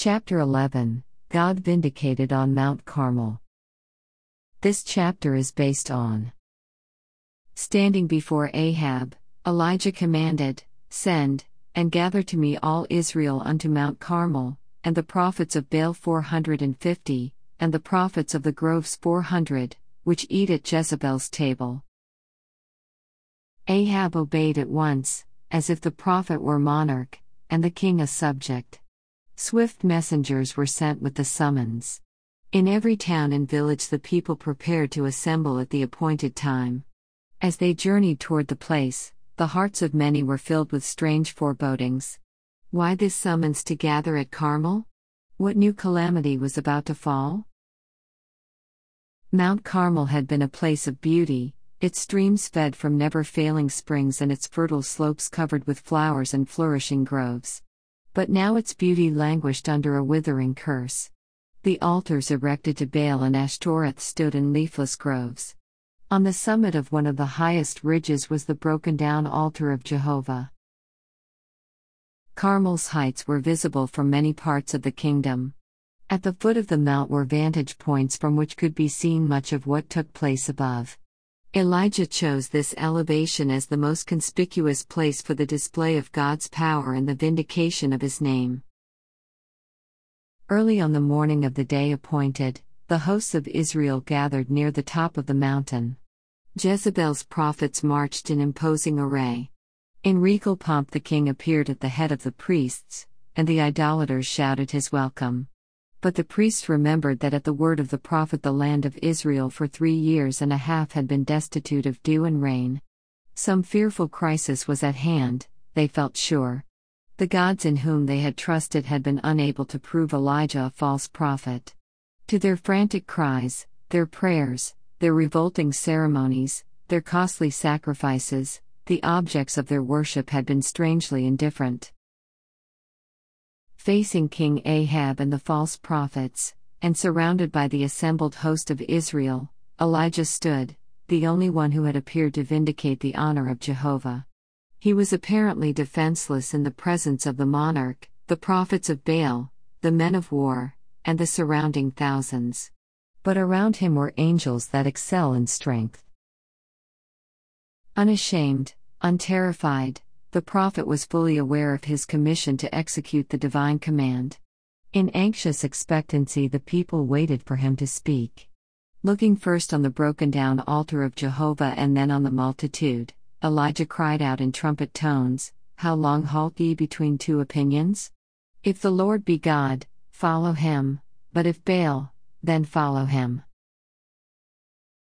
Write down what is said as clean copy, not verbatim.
Chapter 11 God Vindicated on Mount Carmel. This chapter is based on standing before Ahab. Elijah commanded, "Send, and gather to me all Israel unto Mount Carmel, and the prophets of Baal 450, and the prophets of the groves 400, which eat at Jezebel's table." Ahab obeyed at once, as if the prophet were monarch, and the king a subject. Swift messengers were sent with the summons. In every town and village the people prepared to assemble at the appointed time. As they journeyed toward the place, the hearts of many were filled with strange forebodings. Why this summons to gather at Carmel? What new calamity was about to fall? Mount Carmel had been a place of beauty, its streams fed from never-failing springs and its fertile slopes covered with flowers and flourishing groves. But now its beauty languished under a withering curse. The altars erected to Baal and Ashtoreth stood in leafless groves. On the summit of one of the highest ridges was the broken-down altar of Jehovah. Carmel's heights were visible from many parts of the kingdom. At the foot of the mount were vantage points from which could be seen much of what took place above. Elijah chose this elevation as the most conspicuous place for the display of God's power and the vindication of His name. Early on the morning of the day appointed, the hosts of Israel gathered near the top of the mountain. Jezebel's prophets marched in imposing array. In regal pomp the king appeared at the head of the priests, and the idolaters shouted his welcome. But the priests remembered that at the word of the prophet the land of Israel for 3 years and a half had been destitute of dew and rain. Some fearful crisis was at hand, they felt sure. The gods in whom they had trusted had been unable to prove Elijah a false prophet. To their frantic cries, their prayers, their revolting ceremonies, their costly sacrifices, the objects of their worship had been strangely indifferent. Facing King Ahab and the false prophets, and surrounded by the assembled host of Israel, Elijah stood, the only one who had appeared to vindicate the honor of Jehovah. He was apparently defenseless in the presence of the monarch, the prophets of Baal, the men of war, and the surrounding thousands. But around him were angels that excel in strength. Unashamed, unterrified, the prophet was fully aware of his commission to execute the divine command. In anxious expectancy the people waited for him to speak. Looking first on the broken-down altar of Jehovah and then on the multitude, Elijah cried out in trumpet tones, "How long halt ye between two opinions? If the Lord be God, follow him, but if Baal, then follow him."